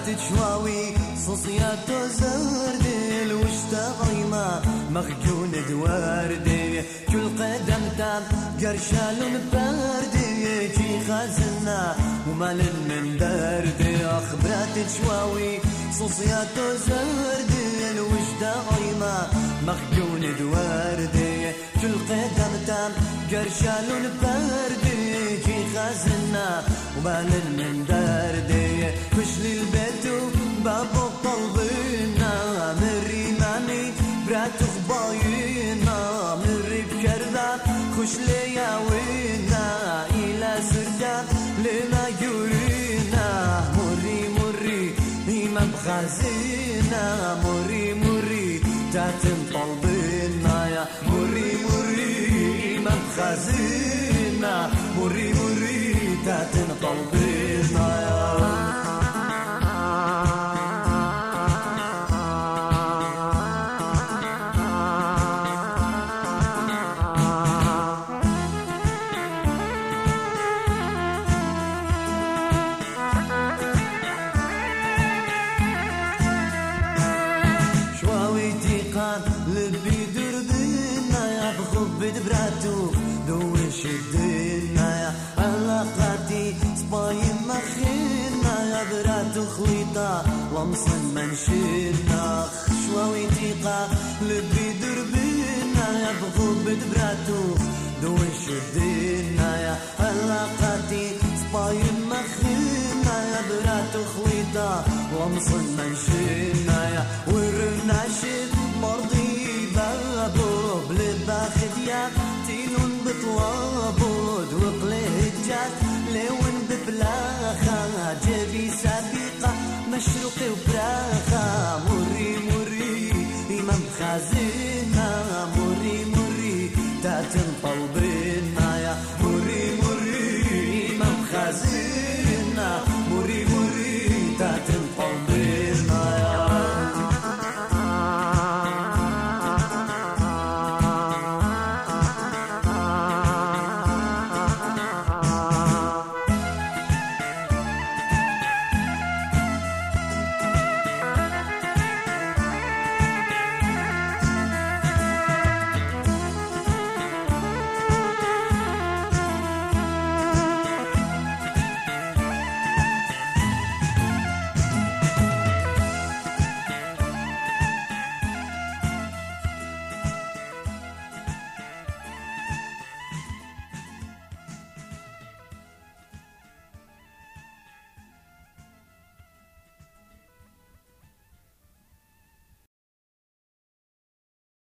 برات شواوي صوصيات زردل واشتغيمة مخجون دواردي كل قدم تام قرشال باردي جي خازنا ومال من باردي برات شواوي صوصيات زردل واشتغيمة مخجون دواردي كل قدم تام قرشال باردي جي خازنا ومال من باردي فشل البيت باب طلبنا مري ماني برات خباينا مري بكربا خش ليا وينا إلى سرداب لما يورينا مري إما بخازينا مري تاتم طلبنا يا مري إما بخازينا مري تاتم طلبنا يا لبي دربنا يا بخب براتو دوش الدنا يا علاقاتي سبايم مخينا يا براتو خليطة لمصن منشينا شواوي تيقا لبي دربنا يا بخب براتو دوش الدنا يا علاقاتي سبايم مخينا يا براتو خليطة لمصن منشينا يا ورناشد مرضي بابو بلباخد يا تينون بطلابود وقله جات لون ببلاخا جبي سابقة مشروقي وبراخا